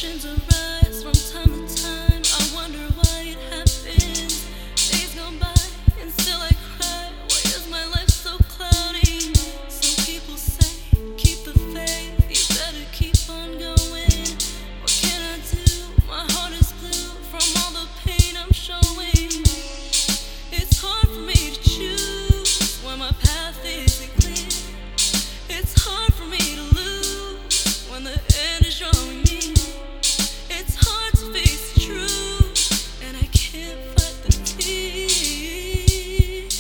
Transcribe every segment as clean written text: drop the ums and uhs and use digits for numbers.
Questions arise from time to time. I wonder why it happens. Days gone by and still I cry. Why is my life so cloudy? Some people say, keep the faith. You better keep on going. What can I do? My heart is blue from all the pain I'm showing. It's hard for me to choose when my path isn't clear. It's hard for me to lose when the end is drawing near. It's hard to face the truth, and I can't fight the tears.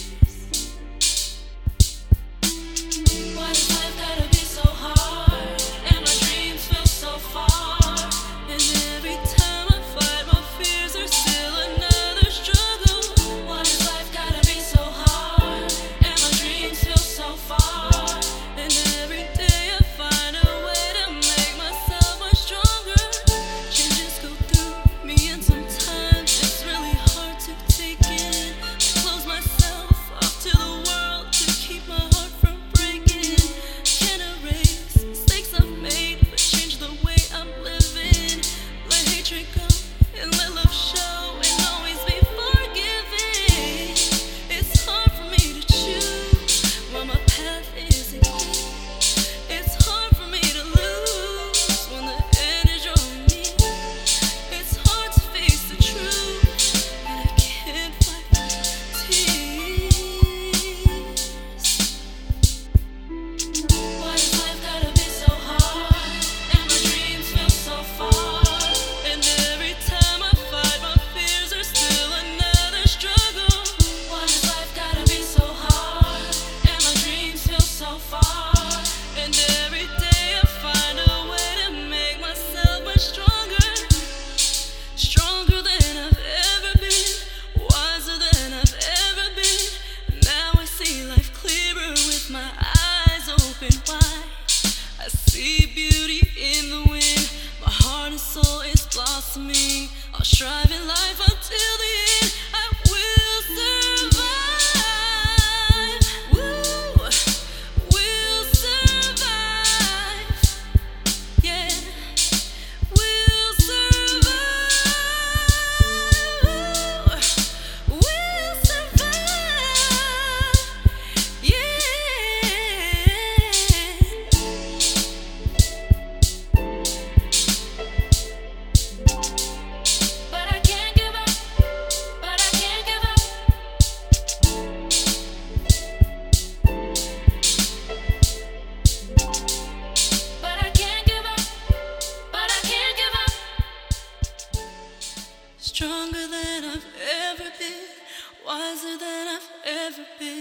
Why does life gotta be so hard, and my dreams feel so far? And every time I fight my fears, there's still another struggle. Why does life gotta be so hard, and my dreams feel so far? And every day I find a way to make myself much stronger. Changes go through me, and sometimes it's really hard to take in. I close myself off to the world to keep my heart from breaking. Can't erase mistakes I've made, but change the way I'm living. Let hatred go and let love show, and always be forgiving. It's hard for me to choose when my path isn't clear. It's hard for me to lose when the end is drawing near. It's hard to face the truth, and I can't fight the tears. Why does life gotta be so hard, and my dreams feel so far? And every time I fight my fears, there's still another struggle. Why does life gotta be so hard, and my dreams feel so far? And every day I find a way to make myself much stronger. Stronger than I've ever been, wiser than I've ever been. Now I see life clearer with my eyes open wide. I see beauty in the wind. My heart and soul is blossoming. I'll strive in life until the end. I will survive. Woo! We'll survive. Yeah. We'll survive. We'll survive. Yeah. But I can't give up. But I can't give up. But I can't give up. But I can't give up. Stronger than I've ever been, wiser than I've ever been.